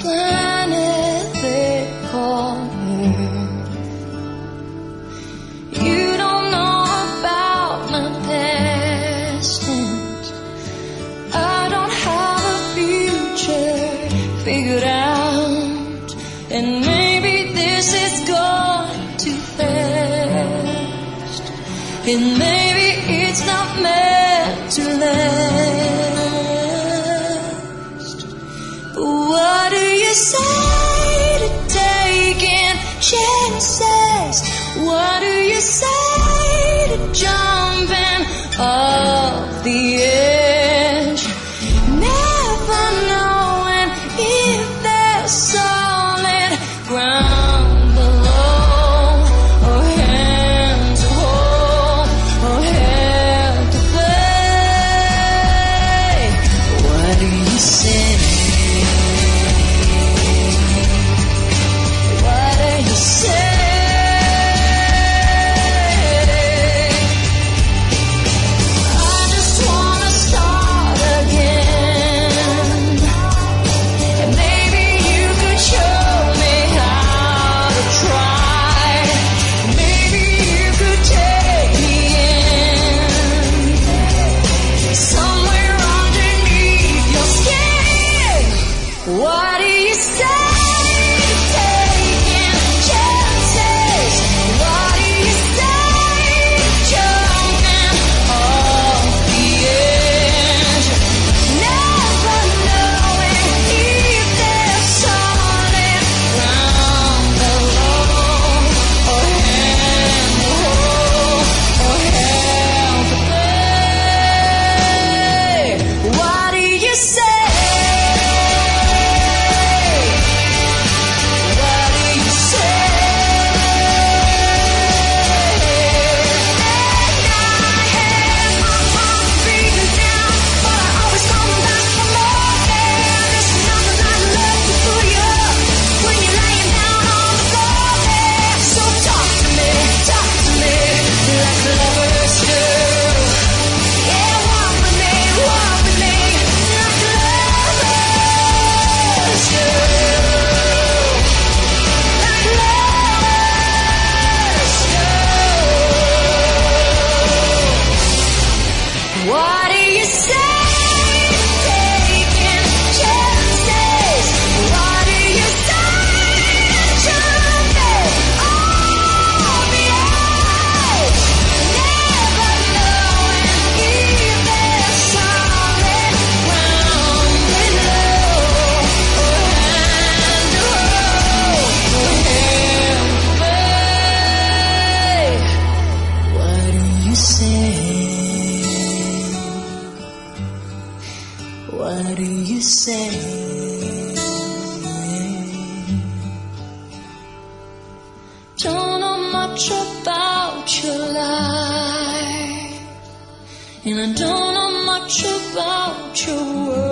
planet they call Earth. You don't know about my past tense. I don't have a future figured out, and maybe this is gone too fast, and maybe it's not meant to last. But what do you say to taking chances? What do you say to jumping off the edge? Never knowing if there's solid ground below, or hand to hold, or hand to play. What do you say? What do you say? I just wanna start again, and maybe you could show me how to try. Maybe you could take me in somewhere underneath your skin. What do you say to taking chances? What do you say to jumping off the edge? Never knowing if there's solid ground below, or hand to hold, or hand to play. What do you say? What do you say? And I had my heart beating down, but I always come back for more. And there's nothing I'd love to pull you up when you're laying down on the floor. So talk to me like lovers do. Yeah, walk with me like lovers do. Like lovers do. What do you say to taking chances? What do you say to jumping off the edge? Never knowing if there's solid ground below, or hand to hold, or hand to play. What do you say? What do you say? Don't know much about your life, and I don't know much about your world.